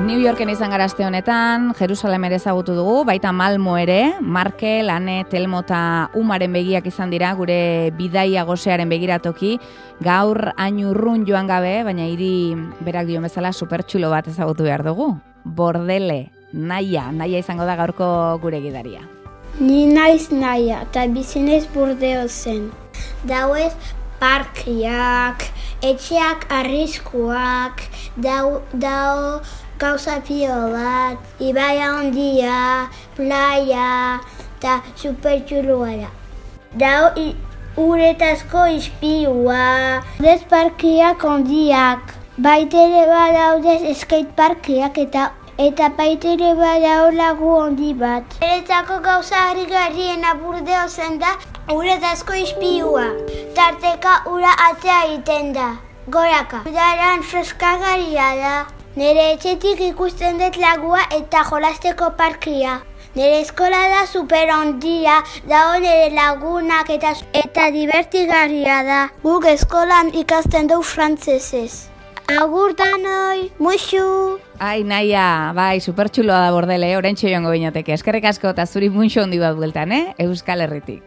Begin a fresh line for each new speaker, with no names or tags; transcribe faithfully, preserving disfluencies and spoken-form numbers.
New Yorken izan gara aste honetan, Jerusalem ere ezagutu dugu, baita Malmo ere, Markel, Ane, Telmo eta Umaren begiak izan dira, gure bidaia gosearen begiratoki, gaur hain urrun joan gabe, baina hiri berak dio bezala supertxulo bat ezagutu behar dugu. Bordele, Naia, Naia izango da gaurko gure gidaria.
Ni naiz Naia, eta bizinez Burdeozen. Dauez parkiak, etxeak arriskuak, dau, dau gauza pio bat, ibaia ondia, playa, eta supertxulua da. Dau uretazko ispirua, dez parkiak ondiak, baitere badaudez skateparkiak eta eta baitere badau lagu ondi bat. Eretzako gauza harrigarriena Burdeozen da uretazko ispirua, tarteka ura atea egiten da, goraka. Udaran freskagarria da. Nere etxetik ikusten dut lagua eta jolasteko parkia. Nere eskola da super ondia, dago nere lagunak eta eta divertigarria da. Guk eskolan ikasten dugu frantzesez. Agur danoi, muxu!
Ai, Naia, bai, supertxuloa da Bordele, oraintxe joango binateke. Eskerrik asko eta zuri muntxo handi bat bueltan, eh? Euskal Herritik.